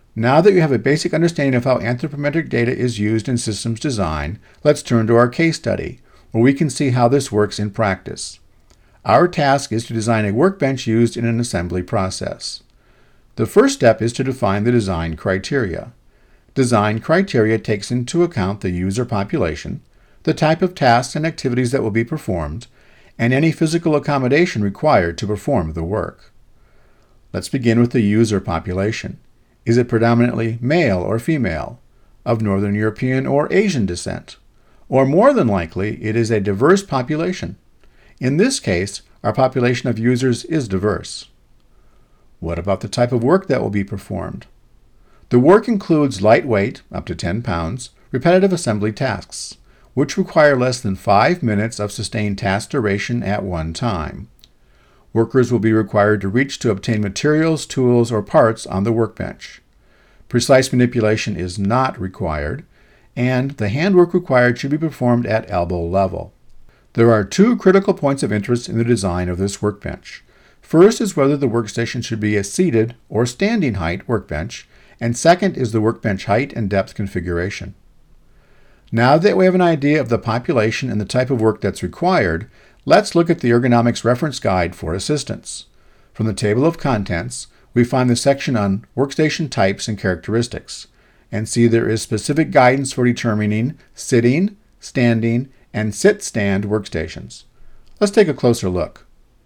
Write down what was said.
Now that you have a basic understanding of how anthropometric data is used in systems design, let's turn to our case study, where we can see how this works in practice. Our task is to design a workbench used in an assembly process. The first step is to define the design criteria. Design criteria takes into account the user population, the type of tasks and activities that will be performed, and any physical accommodation required to perform the work. Let's begin with the user population. Is it predominantly male or female, of Northern European or Asian descent? Or more than likely, it is a diverse population. In this case, our population of users is diverse. What about the type of work that will be performed? The work includes lightweight, up to 10 pounds, repetitive assembly tasks, which require less than 5 minutes of sustained task duration at one time. Workers will be required to reach to obtain materials, tools, or parts on the workbench. Precise manipulation is not required, and the handwork required should be performed at elbow level. There are two critical points of interest in the design of this workbench. First is whether the workstation should be a seated or standing height workbench, and second is the workbench height and depth configuration. Now that we have an idea of the population and the type of work that's required, let's look at the Ergonomics Reference Guide for assistance. From the table of contents, we find the section on workstation types and characteristics, and see there is specific guidance for determining sitting, standing, and sit-stand workstations. Let's take a closer look.